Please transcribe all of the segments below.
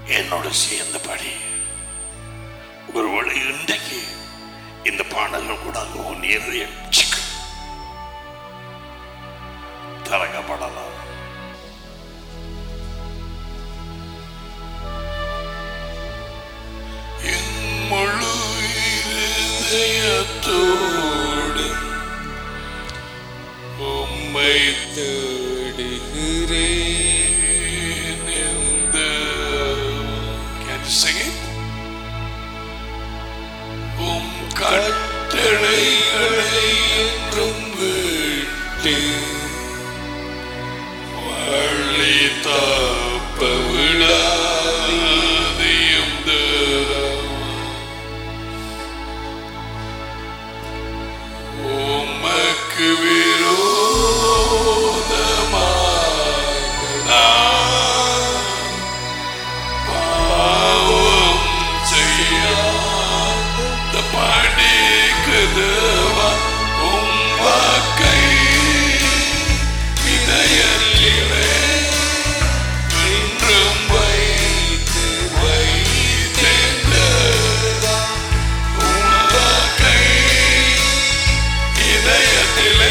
என்னோட சேர்ந்தபடி ஒருவேளை இன்றைக்கு இந்த பாடல்கள் கூட நீர் திறக்கப்படலாம். முழு இதயத்தோடு உம்மை தேடுகிறேன் இந்த உம் கட்டளைகளை என்றும் விட்டு வழி தப்ப விடாதையும் உமக்கு விரோதமாக பாவம் செய்யாத படிக்குதுவா உம் வாக்கை இதயத்திலே என்றும் வைத்து வைத்தேந்தா உம் வாக்கை இதயத்திலே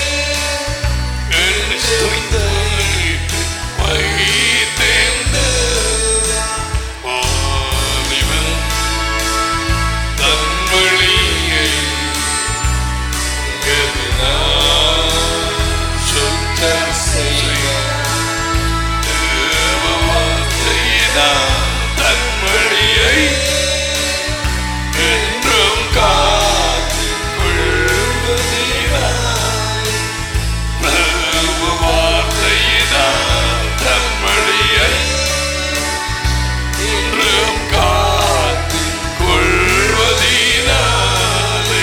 என்றும் வைத்து வைத்தேந்தா வாலிபன் தன் வழியை சுத்தம் செய்ய தேவ வார்த்தையினால் தன் வழியை என்றும் காத்துக் கொள்வதினால் தேவ வார்த்தையினால் தன் வழியை என்றும் காத்துக் கொள்வதினாலே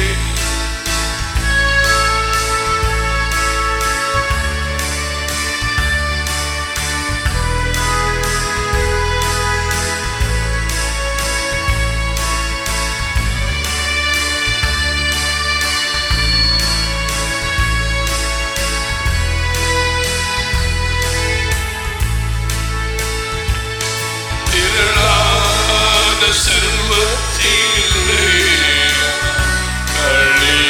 திரளான செல்வத்திலே களி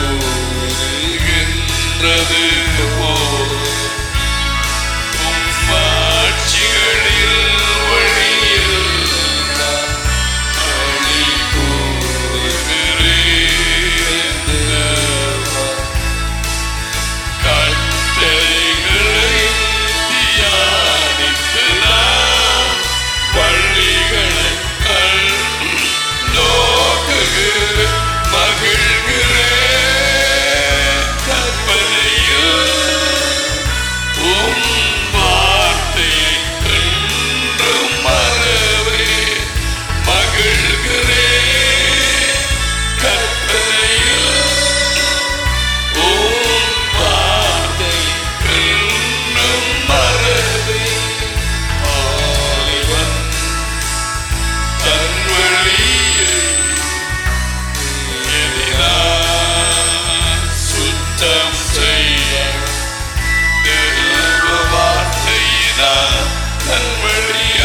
கூறுகின்றது போல் உம் ஆட்சிகளில் வழியில் நான் களி கூறுகிறேன். கட்டளைகளை தியானித்து நான் பள்ளிகளை நோக்குகிறேன், மகிழ்கிறேன். கற்பனையில் உம் வார்த்தையை என்றும் மறவேன், மகிழ்கிறேன். கற்பனையில் உம் வார்த்தை என்றும் மறவேன். ஆலிவன் தன் வழியை எதிராய் சுத்தம் செய்ய தேவ வார்த்தையினால் தன் வழியை